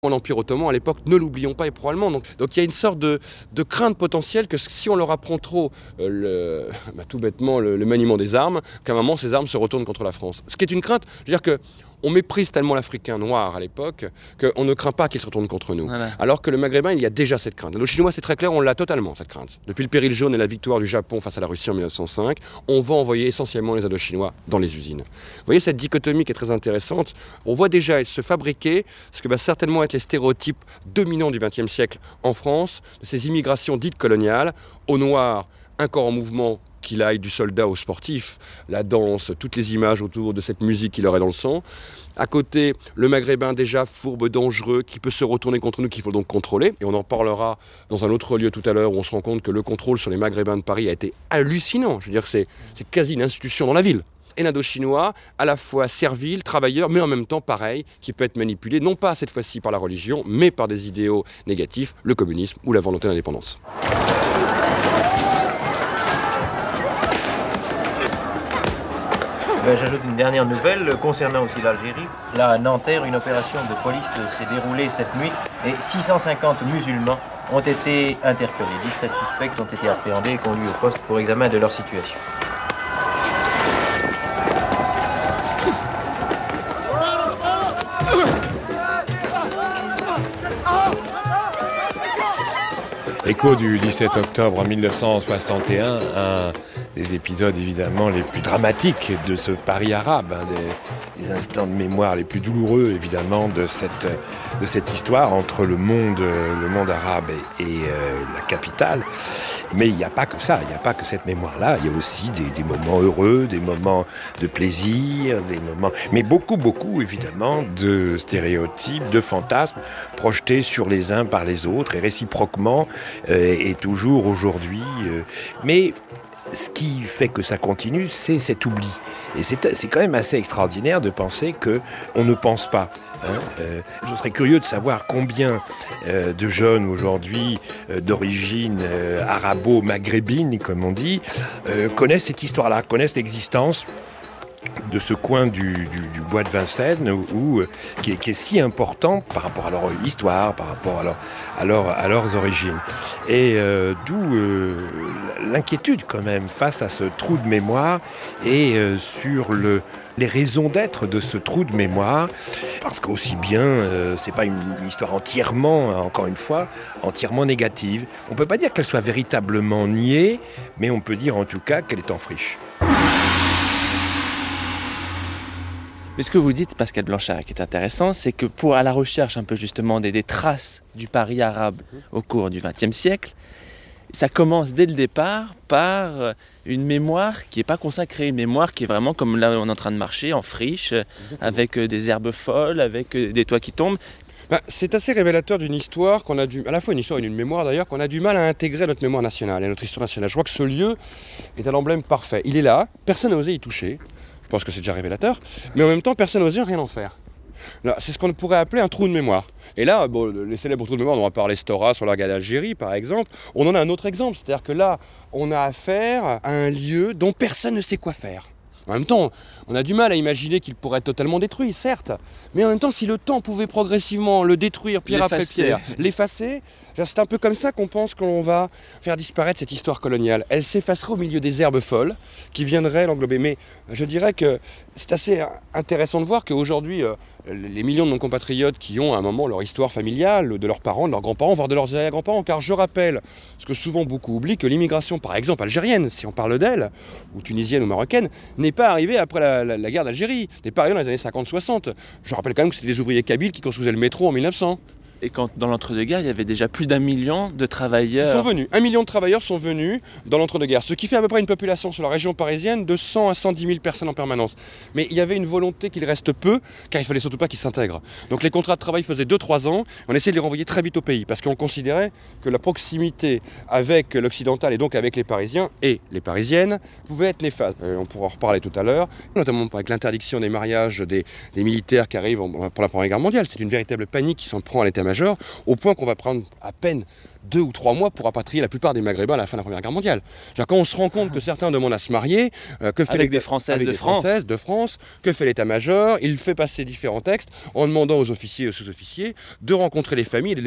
L'Empire ottoman à l'époque, ne l'oublions pas, et probablement. Donc il y a une sorte de crainte potentielle que si on leur apprend trop tout bêtement le maniement des armes, qu'à un moment ces armes se retournent contre la France. Ce qui est une crainte, je veux dire que on méprise tellement l'Africain noir à l'époque qu'on ne craint pas qu'il se retourne contre nous. Voilà. Alors que le Maghrébin, il y a déjà cette crainte. Le Chinois, c'est très clair, on l'a totalement, cette crainte. Depuis le péril jaune et la victoire du Japon face à la Russie en 1905, on va envoyer essentiellement les Indochinois dans les usines. Vous voyez cette dichotomie qui est très intéressante. On voit déjà se fabriquer ce que va certainement être les stéréotypes dominants du XXe siècle en France, de ces immigrations dites coloniales, au noir, un corps en mouvement, qu'il aille du soldat au sportif, la danse, toutes les images autour de cette musique qui leur est dans le sang. À côté, le Maghrébin déjà fourbe, dangereux, qui peut se retourner contre nous, qu'il faut donc contrôler. Et on en parlera dans un autre lieu tout à l'heure où on se rend compte que le contrôle sur les Maghrébins de Paris a été hallucinant. Je veux dire, c'est quasi une institution dans la ville. Et l'indo-chinois, à la fois servile, travailleur, mais en même temps pareil, qui peut être manipulé, non pas cette fois-ci par la religion, mais par des idéaux négatifs, le communisme ou la volonté d'indépendance. J'ajoute une dernière nouvelle concernant aussi l'Algérie. Là, à Nanterre, une opération de police s'est déroulée cette nuit et 650 musulmans ont été interpellés. 17 suspects ont été appréhendés et conduits au poste pour examen de leur situation. Écho du 17 octobre 1961, un des épisodes évidemment les plus dramatiques de ce Paris arabe, des instants de mémoire les plus douloureux évidemment de cette histoire entre le monde arabe et la capitale. Mais il n'y a pas que ça, il n'y a pas que cette mémoire-là, il y a aussi des moments heureux, des moments de plaisir, des moments... Mais beaucoup évidemment de stéréotypes, de fantasmes projetés sur les uns par les autres et réciproquement et toujours aujourd'hui. Mais ce qui fait que ça continue, c'est cet oubli. Et c'est quand même assez extraordinaire de penser qu'on ne pense pas. Je serais curieux de savoir combien de jeunes aujourd'hui d'origine arabo-maghrébine, comme on dit, connaissent cette histoire-là, connaissent l'existence de ce coin du bois de Vincennes qui est si important par rapport à leur histoire, par rapport à leurs origines. Et d'où l'inquiétude quand même face à ce trou de mémoire et sur les raisons d'être de ce trou de mémoire, parce qu'aussi bien, c'est pas une histoire entièrement, encore une fois, entièrement négative. On peut pas dire qu'elle soit véritablement niée, mais on peut dire en tout cas qu'elle est en friche. Mais ce que vous dites, Pascal Blanchard, qui est intéressant, c'est que à la recherche un peu justement des traces du Paris arabe au cours du XXe siècle, ça commence dès le départ par une mémoire qui n'est pas consacrée, une mémoire qui est vraiment comme là on est en train de marcher, en friche, avec des herbes folles, avec des toits qui tombent. C'est assez révélateur d'une histoire qu'on a à la fois une histoire et une mémoire d'ailleurs, qu'on a du mal à intégrer à notre mémoire nationale et à notre histoire nationale. Je crois que ce lieu est un emblème parfait. Il est là, personne n'a osé y toucher. Je pense que c'est déjà révélateur, mais en même temps, personne n'a osé rien en faire. Là, c'est ce qu'on pourrait appeler un trou de mémoire. Et là, les célèbres trous de mémoire, on va parler Stora sur la guerre d'Algérie, par exemple. On en a un autre exemple, c'est-à-dire que là, on a affaire à un lieu dont personne ne sait quoi faire. En même temps, on a du mal à imaginer qu'il pourrait être totalement détruit, certes. Mais en même temps, si le temps pouvait progressivement le détruire pierre après pierre, l'effacer, c'est un peu comme ça qu'on pense qu'on va faire disparaître cette histoire coloniale. Elle s'effacerait au milieu des herbes folles qui viendraient l'englober. Mais je dirais que c'est assez intéressant de voir qu'aujourd'hui, les millions de nos compatriotes qui ont à un moment leur histoire familiale, de leurs parents, de leurs grands-parents, voire de leurs arrière-grands-parents, car je rappelle, ce que souvent beaucoup oublient, que l'immigration, par exemple algérienne, si on parle d'elle, ou tunisienne ou marocaine, n'est pas arrivée après la guerre d'Algérie, n'est pas arrivée dans les années 50-60. Je rappelle quand même que c'était des ouvriers kabyles qui construisaient le métro en 1900. Et quand dans l'entre-deux-guerres, il y avait déjà plus d'1 million de travailleurs. Ils sont venus. 1 million de travailleurs sont venus dans l'entre-deux-guerres, ce qui fait à peu près une population sur la région parisienne de 100 à 110 000 personnes en permanence. Mais il y avait une volonté qu'il reste peu, car il fallait surtout pas qu'ils s'intègrent. Donc les contrats de travail faisaient 2-3 ans, on essayait de les renvoyer très vite au pays, parce qu'on considérait que la proximité avec l'occidental et donc avec les Parisiens et les Parisiennes pouvait être néfaste. On pourra en reparler tout à l'heure, notamment avec l'interdiction des mariages des militaires qui arrivent pour la Première Guerre mondiale. C'est une véritable panique qui s'en prend à l'état-major l'état-major, au point qu'on va prendre à peine 2 ou 3 mois pour rapatrier la plupart des Maghrébins à la fin de la Première Guerre mondiale. Quand on se rend compte que certains demandent à se marier, que fait avec des Françaises de France, que fait l'état-major, il fait passer différents textes en demandant aux officiers et aux sous-officiers de rencontrer les familles et de